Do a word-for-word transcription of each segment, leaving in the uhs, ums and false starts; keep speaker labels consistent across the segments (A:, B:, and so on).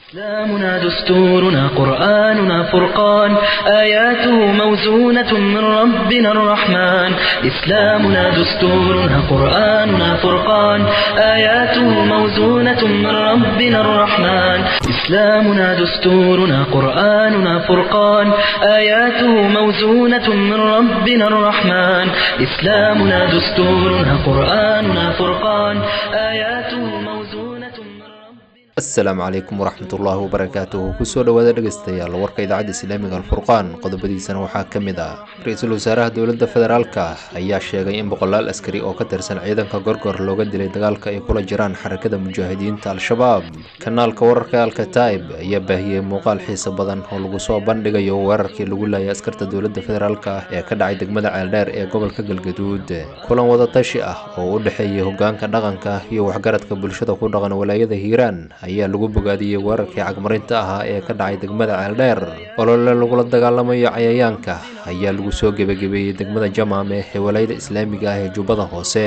A: إسلامنا دستورنا قرآننا فرقان آياته موزونة من ربنا الرحمن إسلامنا دستورنا قرآننا فرقان آياته موزونة من ربنا الرحمن إسلامنا دستورنا قرآننا فرقان آياته موزونة من ربنا الرحمن إسلامنا دستورنا قرآننا فرقان آياته موزونة من
B: asalaamu calaykum waraxmatullaahi wabarakaatuhu kusoo dhawaada dhegeystayaal warka idaacadda islaamiga alfurqaan qodobadiisana waxaa ka mid ah ra-iisul wasaaraha dowladda federaalka ayaa sheegay in boqolaal askari oo ka tirsan ciidanka gorgor looga dilay dagaalka ay kula jiraan xarakada mujaahidiinta al-shabaab kanaalka wararka alkataib ayaa baahiyey muuqaal xiiso badan oo lagu soo bandhigayo weerarkii lagu laayay askarta dowladda federaalka ee ka dhacay degmada ceeldheer ee gobolka galgaduud kulan wadatashi ah oo u dhexeeyay hogaanka dhaqanka iyo waxgaradka bulshada ku dhaqan walaayada hiiraan ayaa lagu bogaadiyey weerarkii cagmarinta ahaa ee ka dhacay degmada ceeldheer olole lagula dagaalamayo cayayaanka ayaa lagu soo gebagabeeyey degmada jamaame ee walaayada islaamiga ah ee jubbada hoose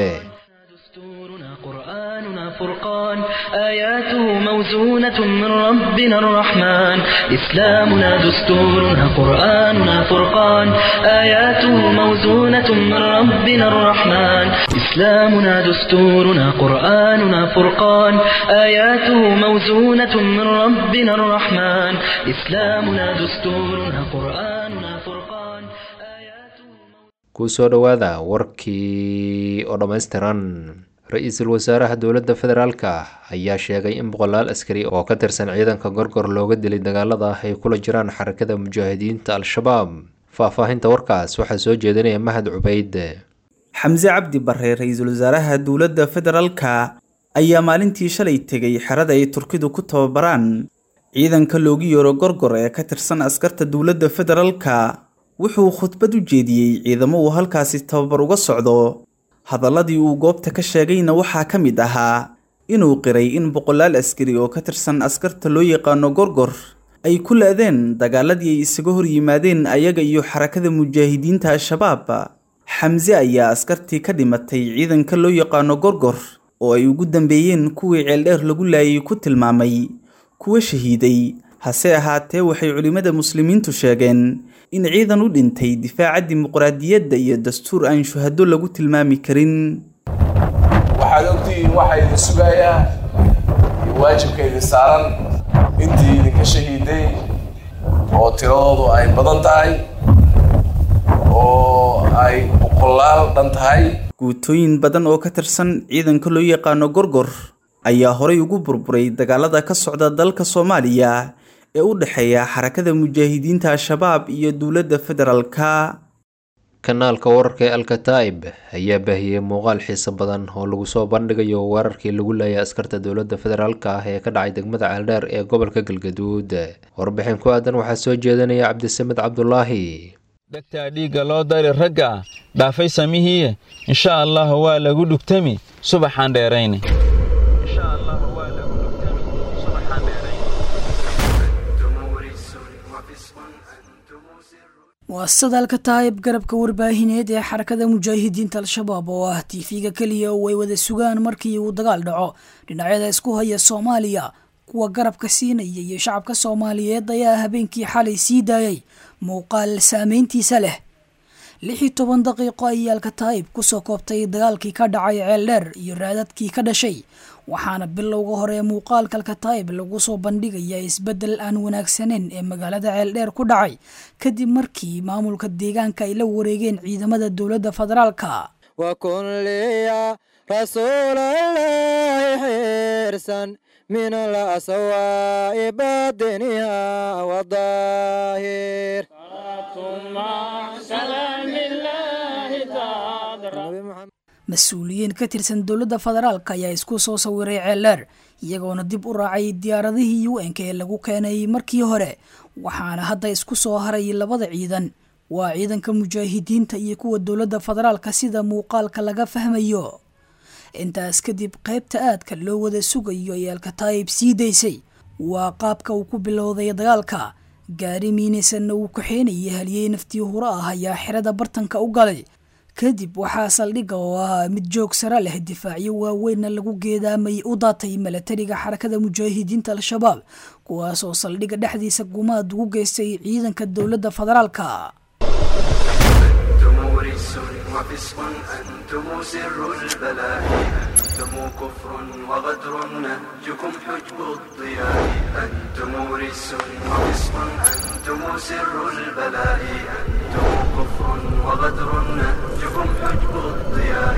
A: فرقان آياته موزونة من ربنا الرحمن إسلامنا دستورنا قرآننا فرقان آياته موزونة من ربنا الرحمن إسلامنا دستورنا قرآننا فرقان آياته موزونة من ربنا الرحمن إسلامنا دستورنا قرآننا فرقان آياته
B: kusoo dhawaada warkii oo dhammaystiran ra-iisul wasaaraha dowladda federaalka ayaa sheegay in boqolaal askari oo ka tirsan ciidanka gorgor looga dilay dagaalada ay kula jiraan xarakada mujaahidiinta al-shabaab faahfaahinta warkaas waxaa soo jeedinaya mahad cubayd
C: xamse cabdi bare ra-iisul wasaaraha dowladda federaalka ayaa maalintii shalay tegay xerada ay turkidu ku tababaraan ciidanka loogu yeero gorgor ee ka tirsan askarta dowladda federaalka wuxuu khudbad u jeediyey ciidamo uu halkaasi tababar uga socdo hadaladii uu goobta ka sheegayna waxaa ka mid ahaa inuu qiray in boqolaal askari oo ka tirsan askarta loo yaqaano gorgor ay ku la-deen dagaaladii ay isaga hor yimaadeen ayaga iyo xarakada mujaahidiinta al-shabaab xamse ayaa askartii ka dhimatay ciidanka loo yaqaano gorgor oo ay ugu dambeeyeen kuwii ceeldheer lagu laayay ku tilmaamay kuwa shahiiday hase ahaatee waxay culimmada muslimiintu sheegeen in ciidan u dhintay difaaca dimuqraadiyadda iyo dastuur aan shuhado lagu tilmaami karin
D: waxaad ogtihiin waxaa idin sugayaa iyo waajibka idin saaran intii idinka shahiiday oo tiradoodu ay badan tahay oo ay boqolaal dhan tahay
C: guutooyin badan oo ka tirsan ciidanka loo yaqaano gorgor ayaa horay ugu burburay dagaalada ka socda dalka soomaaliya ee u dhexeeya xarakada mujaahidiinta al-shabaab iyo dowladda federaalka
B: kanaalka wararka ee alkataib ayaa baahiyey muuqaal xiiso badan oo lagu soo bandhigayo weerarkii lagu laayay askarta dowladda federaalka ah ee ka dhacay degmada ceeldheer ee gobolka galgaduud warbixin ku aadan waxaa soo jeedinaya cabdisamed cabdulaahi
E: dhegtaa dhiigga loo dari ragga dhaafay samihiiye insha allah waa lagu dhugtami subaxaan dheerayne
F: waa sadaalka taayib garabka warbaahineed ee xarakada mujaahidiinta al-shabaab oo ah tiifiga keliya oo ay wada sugaan markii uu dagaal dhaco dhinacyada isku haya soomaaliya kuwa garabka siinaya iyo shacabka soomaaliyeed ayaa habeenkii xalay sii daayay muuqaal saameyntiisa leh lix iyo toban daqiiqo ayaa alkataayib kusoo koobtay dagaalkii ka dhacay ceeldheer iyo raadadkii ka dhashay waxaana bilowga hore muuqaalka alkataayib lagu soo bandhigaya isbedel aan wanaagsaneyn ee magaalada ceeldheer ku dhacay kadib markii maamulka deegaanka ay la wareegeen ciidamada dowladda federaalka
G: wakun liya rasuulallahi xirsan min alaswaa'i baadiniha wadaahir
F: mas-uuliyiin ka tirsan dowladda federaalka ayaa isku soo sawiray ceeldheer iyagoona dib u raacay diyaaradihii u n k ee lagu keenay markii hore waxaana hadda isku soo haray labada ciidan waa ciidanka mujaahidiinta iyo kuwa dowladda federaalka sida muuqaalka laga fahmayo intaas kadib qaybta aadka loo wada sugayo ee alkataayib sii daysay waa qaabka uu ku bilowday dagaalka gaari miinaysanna uu kaxeynayay haliyey naftii hore ah ayaa xerada bartanka u galay kadib waxaa saldhigga oo ahaa mid joog sare leh difaacyo waaweynna lagu geedaamay u daatay milatariga xarakada mujaahidiinta al-shabaab kuwaasoo saldhigga dhexdiisa gumaad ugu geystay ciidanka dowladda federaalka.
H: وفسق أنتم سر البلاء أنتم كفر وغدر نهجكم حجب الضياء أنتم رجس وفسق أنتم سر البلاء أنتم كفر وغدر نهجكم حجب الضياء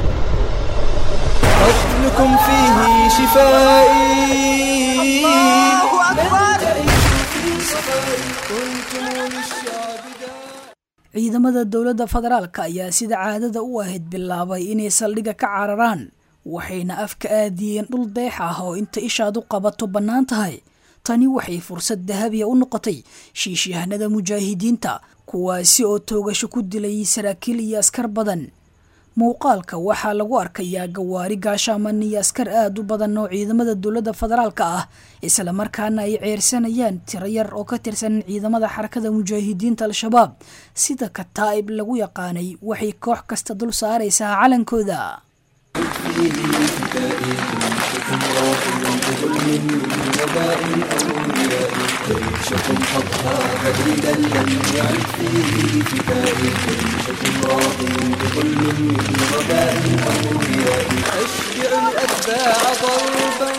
G: قتلكم فيه شفائي الله أكبر في صفائي كنتم للشعب
F: ciidamada dowladda federaalka ayaa sida caadada u ahayd bilaabay inay saldhigga ka cararaan waxayna afka aadiyeen dhul deex ah oo inta ishaad u qabato bannaan tahay. tani waxay fursad dahabiya u noqotay shiishahanada mujaahidiinta kuwaasi oo toogasho ku dilay saraakiil iyo askar badan. muuqaalka waxaa lagu arkayaa gawaari gaashaaman iyo askar aad u badan oo ciidamada dowladda federaalka ah isla markaana ay ceersanayaan tiro yar oo ka tirsan ciidamada xarakada mujaahidiinta al-shabaab sida kataa'ib lagu yaqaanay waxay koox kasta dul saaraysaa calankooda.
H: ريشكم حطها بديلا لم يعد فيه فداء ريشكم راض بكل من غباء أو رياء
G: أشجع الأتباع ضربا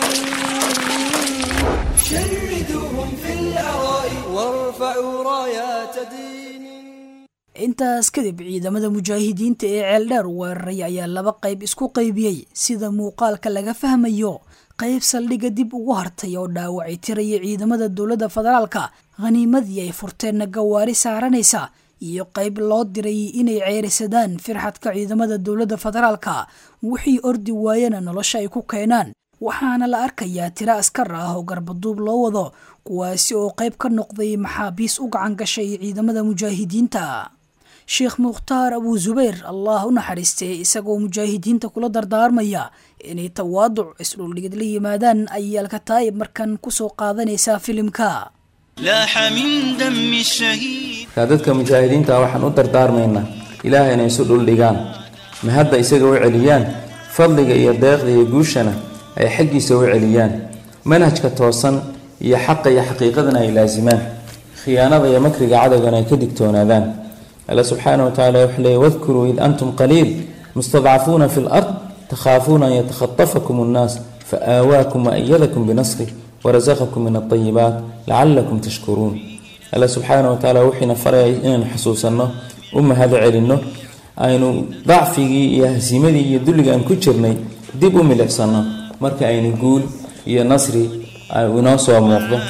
G: شردوهم في الأراء وارفعوا رايات دين.
F: intaas kadib ciidamada mujaahidiinta ee ceeldheer weeraray ayaa laba qayb isku qaybiyey sida muuqaalka laga fahmayo. qayb saldhigga dib ugu hartay oo dhaawacay tiraya ciidamada dowladda federaalka khaniimadii ay furteenna gawaari saaranaysa iyo qayb loo diray inay ceerisadaan firxadka ciidamada dowladda federaalka wixii ordi waayana nolosha ay ku keenaan. waxaana la arkayaa tiro askar ah oo garbaduub loo wado kuwaasi oo qayb ka noqday maxaabiis u gacan gashay ciidamada mujaahidiinta. sheekh mukhtaar abu zubayr allah u naxariistay isagoo mujaahidiinta kula dardaarmaya inay tawaaduc isdhuldhigid la yimaadaan ayaa alkataa'ib markan ku soo qaadanaysaa filimka.
I: laaxa min dami shahiid
E: ka dadka mujaahidiinta waxaan u dardaarmaynaa ilaahay inay isu dhuldhigaan ma hadda isaga u celiyaan fadliga iyo deeqda iyo guushana ay xaggiisa u celiyaan manhajka toosan iyo xaqa iyo xaqiiqadana ay laazimaan khiyaanada iyo makriga cadowgana ay ka digtoonaadaan. الله سبحانه وتعالى يحلي واذكروا إذ أنتم قليل مستضعفون في الأرض تخافون أن يتخطفكم الناس فآواكم وأيدكم بنصره ورزقكم من الطيبات لعلكم تشكرون. الله سبحانه وتعالى وحينا فرع إن حسوسنا أم هذا علمنا أين ضعفي يا هزيمتي يدل أن كتشرني دب أم الإحسان مرك أين نقول يا نصري وناصر موقع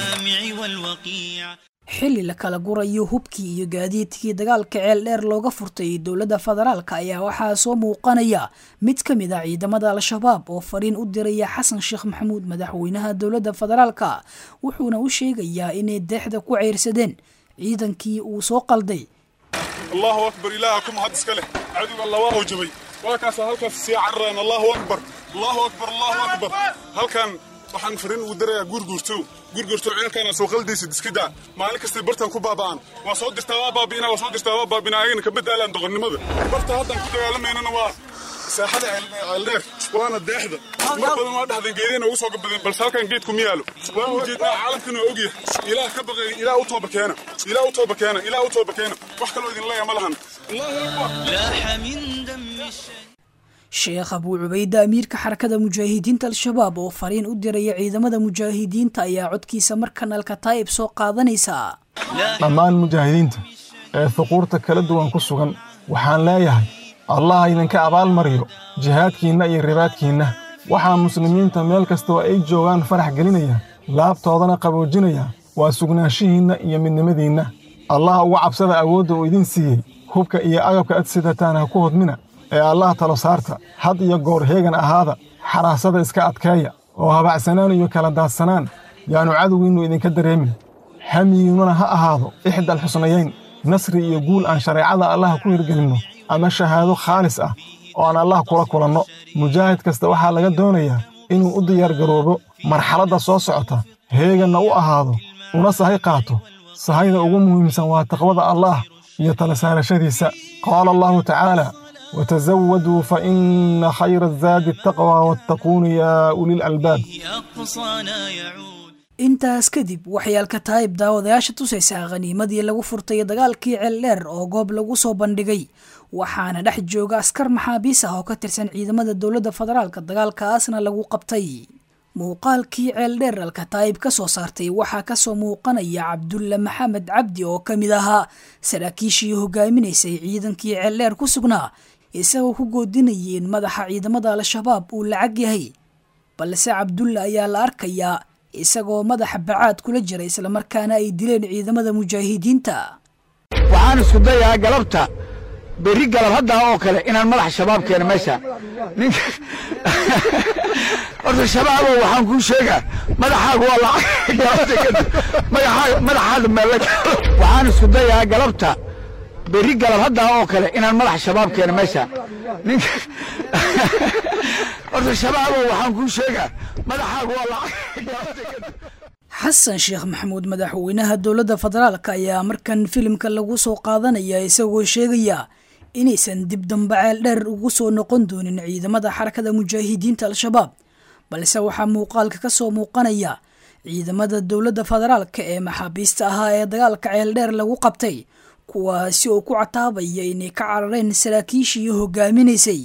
F: xilli la kala gurayo hubkii iyo gaadiidkii dagaalka ceel dheer looga furtay dowladda federaalka ayaa waxaa soo muuqanaya mid ka mid ah ciidamada al-shabaab oo fariin u diraya xasan sheekh maxamuud madaxweynaha dowladda federaalka wuxuuna u sheegayaa inay deexda ku ceyrsadeen ciidankii uu soo qalday.
J: allahu akbar ilaahakum had iska leh cadow allah waa wajibay waa kaas halkaas si carraan allahu akbar allahu akbar allahu akbar halkan waxaan fariin u dirayaa gurgurto gurgurto ceelkana soo qaldaysa diskida maalin kasta bartan ku baabaan waa soo dirtaa waa baabina waa soo dirtaa waa baabina ayna ka badaalan doqonnimada barta haddan ku dagaalamayna waa saaxada ceeldheer waana deexda mar badan waa dhaxdan geedina ugu soo gabadeen balse halkan geedku miyaalo waan u jeednaa caalamkana ogyahay ilaah ka baqay ilaah u tooba keena ilaah u tooba keena ilaah u tooba keena wax kale idin leeyahay malahan allahu akbar
I: laaxa min dami
F: sheekh abu cubayda amiirka xarakada mujaahidiinta al-shabaab oo fariin u diraya ciidamada mujaahidiinta ayaa codkiisa markan alkataa'ib soo qaadanaysa.
K: dhammaan mujaahidiinta ee fuquurta kala duwan ku sugan waxaan leeyahay allah idinka abaalmariyo jihaadkiinna iyo ribaadkiinna. waxaa muslimiinta meel kasta oo ay joogaan farax gelinaya laabtoodana qaboojinaya waa sugnaanshihiinna iyo midnimadiinna. allah uga cabsada awoodda uu idin siiyey hubka iyo agabka ad sidataan ha ku hodmina ee allah talo saarta had iyo goor heegan ahaada xaraasada iska adkeeya oo habacsanaan iyo kala daadsanaan yaanu cadowgiinnu idinka dareemin. hamiyiinnuna ha ahaado ixdal xusnayayn nasri iyo guul aan shareecada allah ku hirgelinno ama shahaado khaalis ah oo aan allah kula kulanno. mujaahid kasta waxaa laga doonayaa inuu u diyaargaroobo marxaladda soo socota heeganna u ahaado una sahay qaato. sahayda ugu muhiimsan waa taqwada allah iyo tala saarashadiisa. qaala allahu tacaala وتزودوا فإن خير الزاد التقوى واتقون يا أولي الألباب.
F: intaas kadib waxyaalka taayib daawadayaasha tusaysaa khaniimadii lagu furtay dagaalkii ceeldheer oo goob lagu soo bandhigay waxaana dhex jooga askar maxaabiis ah oo ka tirsan ciidamada dowladda federaalka dagaalkaasna lagu qabtay muuqaalkii ceeldheer alka taayib ka soo saartay waxaa kasoo muuqanaya cabdulle maxamed cabdi oo ka mid ahaa saraakiishii hogaaminaysay ciidankii ceeldheer ku sugnaa isagoo ku goodinayeen madaxa ciidamada al-shabaab uu lacag yahay balse cabdulle ayaa la arkayaa isagoo madaxa bacaad kula jira isla markaana ay dileen ciidamada mujaahidiinta.
L: waxaan isku dayaa galabta berri galab hadda oo kale inaan madax shabaab keeno meesha ninka horta shabaab waxaan ku sheegaa madaxaagu waa lacag madaxa madaxaada meel waxaan isku dayaa galabta berri galab hadda oo kale inaan madax shabaab keeno meesha ninka horta shabaab waxaan ku sheegaa madaxaagu waa lacag.
F: xasan sheekh maxamuud madaxweynaha dowladda federaalka ayaa markan filimka lagu soo qaadanaya isagoo sheegaya inaysan dib dambe ceeldheer ugu soo noqon doonin ciidamada xarakada mujaahidiinta al-shabaab balse waxaa muuqaalka ka soo muuqanaya ciidamada dowladda federaalka ee maxaabiista ahaa ee dagaalka ceeldheer lagu qabtay kuwaasi oo ku cataabaya inay ka carareen saraakiishii hogaaminaysay.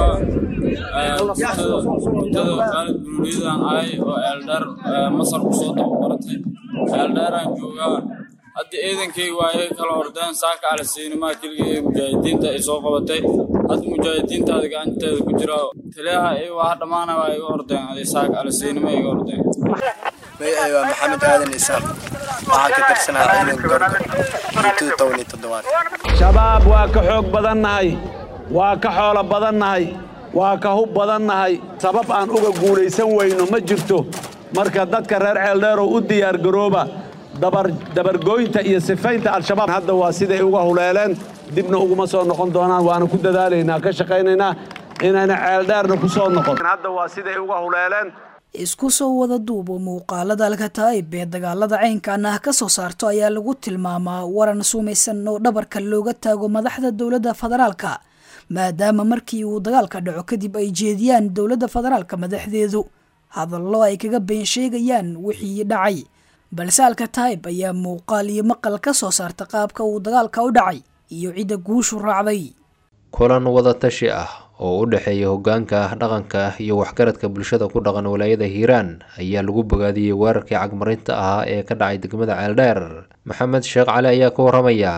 M: mudada khaalid buruuriyadan ahay oo ceeldheer masar ku soo tababaratay ceeldheeraan joogaa hadda ciidankayga waa ay kala ordeen saaka alasiinimaa keliga ee mujaahidiinta ay soo qabatay hadda mujaahidiintaada gacanteeda ku jira taliyaha ay waa dhammaana waa iga ordeen aday saaka alasiinima iga ordeen.
N: magacay waa maxamed aadan isaaq waxaan ka tirsanaa ciidanka gorgor intuu towni toddobaad.
O: shabaab waa ka xoog badannahay waa ka xoolo badannahay waa ka hub badannahay sabab aan uga guulaysan weyno ma jirto marka dadka reer ceeldheer oo u diyaar garooba dabar dabargooynta iyo sifaynta al-shabaab hadda waa siday uga huleeleen dibna uguma soo noqon doonaan waana ku dadaalaynaa ka shaqaynaynaa inayna ceeldheerna ku soo noqon hadda waa siday uga huleeleen.
F: isku soo wada duubo muuqaalada alkataa'ib ee dagaalada caynkan ah ka soo saarto ayaa lagu tilmaamaa waran sumaysan oo dhabarka looga taago madaxda dowladda federaalka maadaama markii uu dagaalka dhaco kadib ay jeediyaan dowladda federaalka madaxdeedu hadallo ay kaga been sheegayaan wixii dhacay balse alkataa'ib ayaa muuqaal iyo maqal ka soo saarta qaabka uu dagaalka u dhacay iyo cidda guushu raacday.
B: kulan wada tashi ah oo u dhexeeya hoggaanka dhaqanka iyo waxgaradka bulshada ku dhaqan walaayada hiiraan ayaa lagu bogaadiyey weerarkii cagmarinta ahaa ee ka dhacay degmada ceeldheer. maxamed sheekh cali ayaa ka waramaya.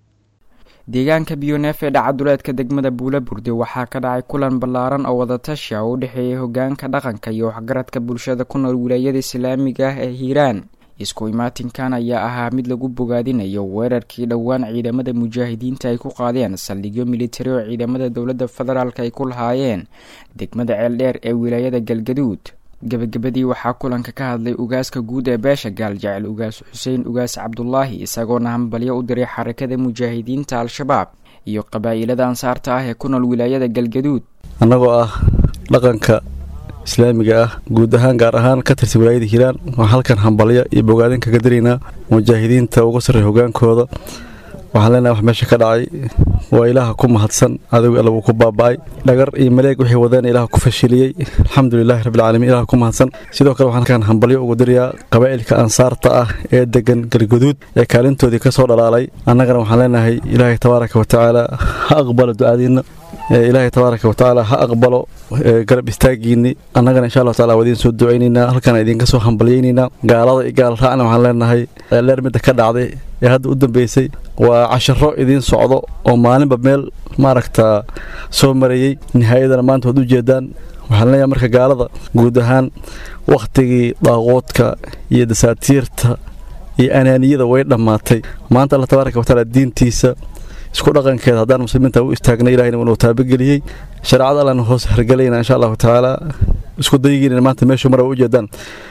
P: deegaanka biyonef ee dhacaduleedka degmada buulaburde waxaa ka dhacay kulan ballaaran oo wadatashi ah oo u dhexeeyay hoggaanka dhaqanka iyo waxgaradka bulshada ku nool wilaayada islaamiga ah ee hiiraan. isku imaatinkan ayaa ahaa mid lagu bogaadinayo weerarkii dhowaan ciidamada mujaahidiinta ay ku qaadeen saldhigyo militari oo ciidamada dowladda federaalk ay ku lahaayeen degmada ceeldheer ee wilaayada galgaduud. gebagabadii waxaa kulanka ka hadlay ugaaska guud ee beesha gaaljecel ugaas xuseen ugaas cabdulaahi isagoona hambalyo u diray xarakada mujaahidiinta al-shabaab iyo qabaa'ilada ansaarta ah ee ku nool wilaayada galgaduud.
Q: annagoo ah dhaqanka islaamiga ah guud ahaan gaar ahaan ka tirsan wilaayada hiiraan waxaan halkan hambalyo iyo bogaadin kaga diraynaa mujaahidiinta uga sarreeya hogaankooda. waxaan leenahay wax meesha ka dhacay waa ilaaha ku mahadsan adow alla wuu ku baaba'ay dhagar iyo maleeg wixii wadeen ilaaha ku fashiliyey alxamdulilaahi rabbilcaalamiin ilaaha ku mahadsan. sidoo kale waxaan halkan hambalyo ugu dirayaa qabaa'ilka ansaarta ah ee degan galguduud ee kaalintoodii ka soo dhalaalay. annagana waxaan leenahay ilaahay tabaaraka wa tacaala ha aqbalo ducadiinna ilaahay tabaaraka wa tacaala ha aqbalo garab istaagiinni. annagana insha allahu taala waa idiin soo ducaynaynaa halkan idinka soo hambalyaynaynaa. gaalada iyo gaal raacna waxaan leenahay ceeldheer midda ka dhacday ee hadda u dambeysay waa casharo idiin socdo oo maalinba meel maaragta soo marayey nihaayadana maanta waad u jeedaan. waxaan leeyahay marka gaalada guud ahaan wakhtigii daaquudka iyo dasaatiirta iyo anaaniyada way dhammaatay. maanta alla tabaaraka wa tacaala diintiisa isku dhaqankeeda haddaan muslimiinta u istaagnay ilahayna wuunuu taabageliyey shareecada allana hoos hargelayna insha allahu tacaala isku dayigiina maanta meeshu mar u jeedaan.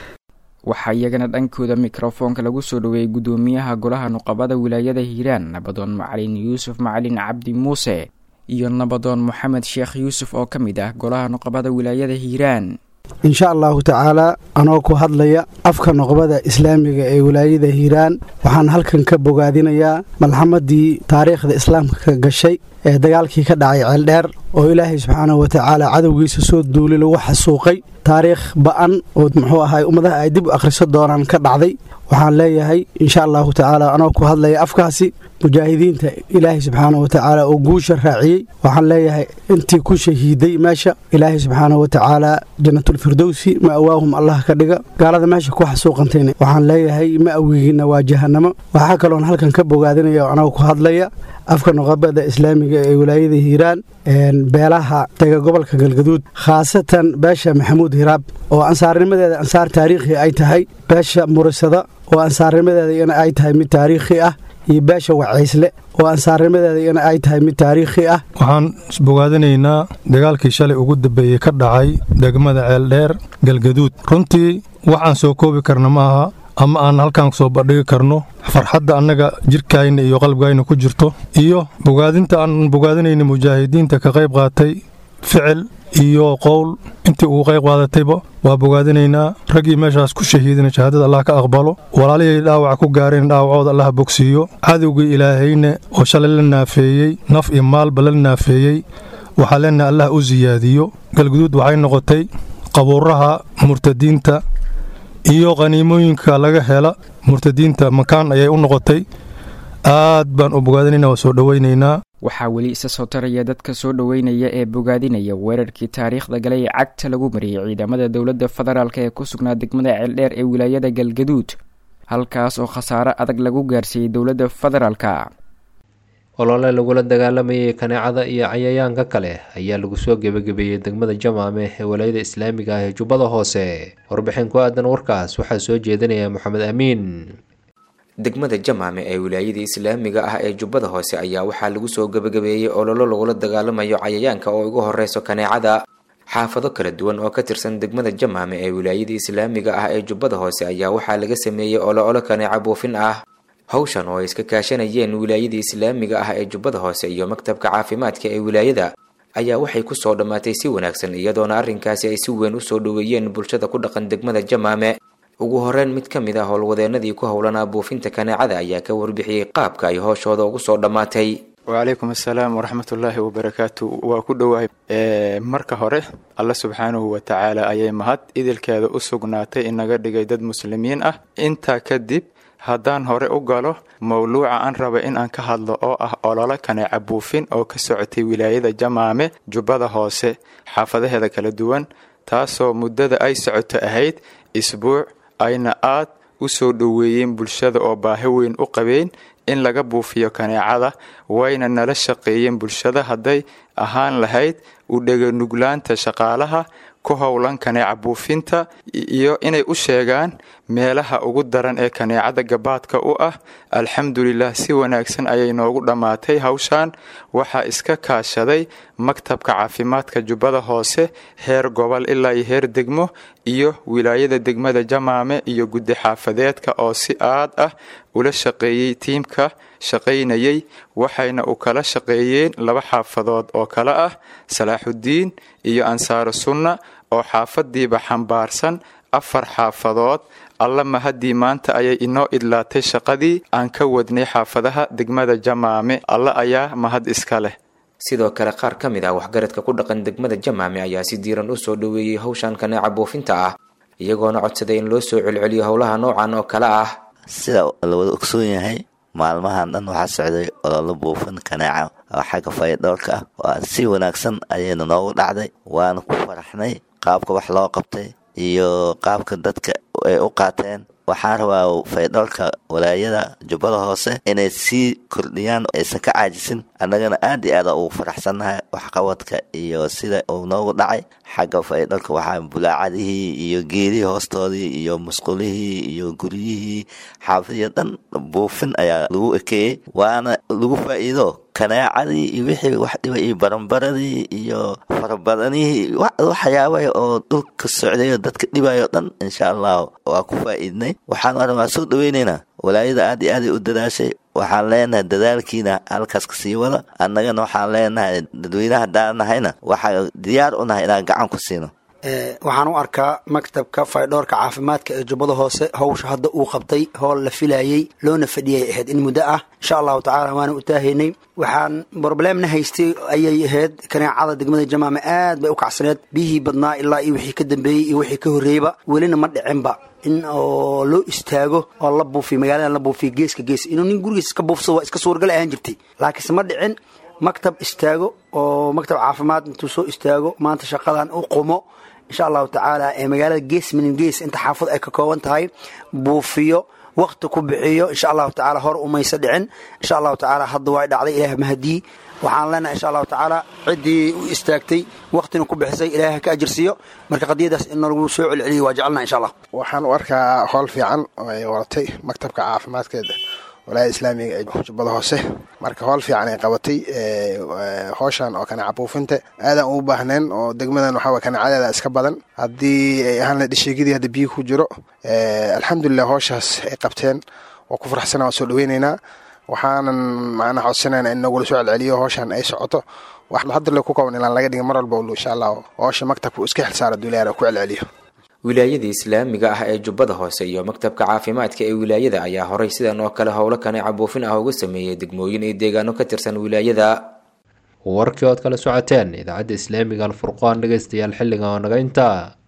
P: waxaa iyagana dhankooda mikrofoonka lagu soo dhoweeyey guddoomiyaha golaha nuqabada wilaayada hiiraan nabadoon macalin yuusuf macalin cabdi muuse iyo nabadoon moxamed sheekh yuusuf oo ka mid ah golaha nuqabada wilaayada hiiraan.
R: insha allahu tacaalaa anoo ku hadlaya afka nuqbada islaamiga ee wilaayada hiiraan waxaan halkan ka bogaadinayaa malxamadii taariikhda islaamka ka gashay ee dagaalkii ka dhacay ceeldheer oo ilaahay subxaanahu watacaala cadowgiisa soo duuli lagu xasuuqay taariikh ba'an oo muxuu ahay ummadaha ay dib u akhriso doonaan ka dhacday waxaan leeyahay insha allahu tacaala anoo ku hadlaya afkaasi mujaahidiinta ilaahay subxaanahu watacaala oo guusha raaciyey waxaan leeyahay intii ku shahiiday meesha ilaahay subxaanahu watacaala jannatulfirdowsi ma'waahum allah ka dhiga gaalada meesha ku xasuuqantayna waxaan leeyahay ma'wigiina waa jahannamo waxaa kaloon halkan ka bogaadinaya anoo ku hadlaya afka nuqabada islaamiga ee wilaayada hiiraan beelaha dega gobolka galgaduud khaasatan beesha maxamuud hiraab oo ansaarnimadeeda ansaar taariikhi ay tahay beesha murisada oo ansaarnimadeeda ay tahay mid taariikhi ah iyo beesha wacaysle oo ansaarnimadeeda ay tahay mid taariikhi ah
K: waxaan bogaadinaynaa dagaalkii shalay ugu dambeeyey ka dhacay degmada ceeldheer galgaduud runtii waxaan soo koobi karna maaha ama aan halkaan soo bandhigi karno farxadda annaga jirkayna iyo qalbigayna ku jirto iyo bogaadinta aan bogaadinayna mujaahidiinta ka qayb qaatay ficil iyo qowl intii uu qayb qaadatayba waa bogaadinaynaa raggii meeshaas ku shahiidina shahaadada allah ka aqbalo walaalihii dhaawaca ku gaareen dhaawacooda allah bogsiiyo cadowgii ilaahayna oo shalay la naafeeyey naf iyo maalba la naafeeyey waxaa leenahay allah u siyaadiyo galguduud waxay noqotay qabuuraha murtadiinta iyo qaniimooyinka laga hela murtadiinta makaan ayay u noqotay aad baan u bogaadinaynaa waa soo dhowaynaynaa
P: waxaa weli isa soo taraya dadka soo dhoweynaya ee bogaadinaya weerarkii taariikhda galay ee cagta lagu mariyey ciidamada dowladda federaalk ee ku sugnaa degmada ceeldheer ee wilaayada galgaduud halkaas oo khasaare adag lagu gaarsiiyey dowladda federaalka
B: olole lagula dagaalamayay kaneecada iyo cayayaanka kale ayaa lagu soo gebagabeeyey degmada jamaame ee walaayada islaamiga ah ee jubbada hoose warbixin ku aadan warkaas waxaa soo jeedinaya moxamed amiin
S: degmada jamaame ee wilaayada islaamiga ah ee jubbada hoose ayaa waxaa lagu soo gebagabeeyey ololo lagula dagaalamayo cayayaanka oo ugu horeyso kaneecada xaafado kala duwan oo ka tirsan degmada jamaame ee wilaayada islaamiga ah ee jubbada hoose ayaa waxaa laga sameeyey ololo kaneeca buufin ah hawshan oo ay iska kaashanayeen wilaayada islaamiga ah ee jubbada hoose iyo maktabka caafimaadka ee wilaayada ayaa waxay ku soo dhammaatay si wanaagsan iyadoona arrinkaasi ay si weyn u soo dhoweeyeen bulshada ku dhaqan degmada jamaame ugu horreyn mid ka mid ah howlwadeenadii ku howlanaa buufinta kaneecada ayaa ka warbixiyey qaabka ay hooshooda ugu soo dhammaatay
T: wacalaykum assalaam waraxmatullaahi wabarakaatu waa ku dhowahay marka hore alla subxaanahu watacaala ayay mahad idilkeeda u sugnaatay inaga dhigay dad muslimiin ah intaa kadib haddaan hore u galo mawluuca aan raba in aan ka hadlo oo ah ololo kaneeca buufin oo ka socotay wilaayada jamaame jubbada hoose xaafadaheeda kala duwan taasoo muddada ay socoto ahayd isbuuc ayna aad u soo dhoweeyeen bulshada oo baahi weyn u qabeen in laga buufiyo kaneecada wayna nala shaqeeyeen bulshada hadday ahaan lahayd u dheganuglaanta shaqaalaha ku howlan kaneeca buufinta iyo inay u sheegaan meelaha ugu daran ee kaneecada gabaadka u ah alxamdulilah si wanaagsan ayay noogu dhammaatay hawshaan waxaa iska kaashaday maktabka caafimaadka jubbada hoose heer gobol ilaa iyo heer degmo iyo wilaayada degmada jamaame iyo guddi xaafadeedka oo si aad ah ula shaqeeyey tiimka shaqaynayay waxayna u kala shaqeeyeen laba xaafadood oo kale ah salaaxuddiin iyo ansaaru sunna oo xaafadiiba xambaarsan afar xaafadood alla mahadii maanta ayay inoo idlaatay shaqadii aan ka wadnay xaafadaha degmada jamaame alla ayaa mahad iska leh
S: sidoo kale qaar ka mid ah waxgaradka ku dhaqan degmada jamaame ayaa si diiran u soo dhoweeyey hawshan kaneeca buufinta ah iyagoona codsaday in loo soo celceliyo howlaha noocan oo kale ah
U: sida la wada ogsoon yahay maalmahan dhan waxaa socday ololo buufin kaneeca oo xagga fayadhowrka ah waa si wanaagsan ayayna noogu dhacday waana ku faraxnay qaabka wax loo qabtay iyo qaabka dadka ay u qaateen waxaan rabaa fayadhowrka walaayada jubbada hoose inay sii kordhiyaan aysan ka caajisin annagana aad iyo aada ugu faraxsannahay waxqabadka iyo sida uu noogu dhacay xagga fayadhowrka waxaa bulaacadihii iyo geedihii hoostoodii iyo musqulihii iyo guryihii xaafadiyo dhan buufin ayaa lagu ekeeyey waana lagu faa'iido kaneecadii iyo wixii wax dhiba iyo baranbaradii iyo farabadanihii waxyaabay oo dhulka socday oo dadka dhibayo dhan insha allah waa ku faa'iidnay waxaan armaa soo dhaweynaynaa walaayada aad iyo aaday u dadaashay waxaan leenahay dadaalkiina halkaas ka sii wada annagana waxaan leenahay dadweynaha daanahayna waxaa diyaar u nahay inaan gacan ku siino
A: waxaan u arkaa maktabka faydhoorka caafimaadka ee jubbada hoose hawsha hadda uu qabtay howl la filayey loona fadhiyay ahayd in muddo ah insha allahu tacaala waana u taahaynay waxaan broblemna haystay ayay ahayd kaneecada degmada jamaame aad bay u kacsaneed biyihii badnaa ilaa iyo wixii ka dambeeyey iyo wixii ka horreeyba welina ma dhicinba in oo loo istaago oo la buufiyo magaaladan la buufiyo geeska gees inuu nin gurigiis iska buufsado waa iska suurgal ahaan jirtay laakiinse ma dhicin maktab istaago oo maktab caafimaad intuu soo istaago maanta shaqadan u qumo insha allahu tacaala ee magaalada gees minin gees inta xaafad ay ka kooban tahay buufiyo waqti ku bixiyo insha allahu tacaala hor umaysa dhicin insha allahu tacaala hadda waa dhacday ilaah mahadii waxaan leenahay insha allahu tacaala ciddii u istaagtay waqtina ku bixisay ilaahay ka ajirsiiyo marka qadiyadaas in lagu soo celceliyo waa jecelnaa insha allah
V: waxaan u arkaa howl fiican oo ay waratay maktabka caafimaadkeeda walaayada islaamiga ee jubbada hoose marka howl fiican ay qabatay howshan oo kaneeca buufinta aadan ugu baahneen oo degmadan waxaa waye kaneecadeeda iska badan haddii ay ahaan la dhisheegidii hadda biyo ku jiro alxamdulilah howshaas ay qabteen waa ku faraxsanaa waa soo dhaweyneynaa waxaanan macnaha codsanayna in nagula soo celceliyo howshan ay socoto wax hadda le ku kooban ilaan laga dhiga mar walba ulu insha allah howsha maktabka uu iska xilsaara duulayaana ku celceliyo
S: wilaayada islaamiga ah ee jubbada hoose iyo maktabka caafimaadka ee wilaayada ayaa horay sidan oo kale howlo kaneeca buufin ah uga sameeyey degmooyin iyo deegaano ka tirsan wilaayada
B: warkii ood kala socoteen idaacadda islaamiga alfurqaan dhegaystayaal xilligan oo naga intaa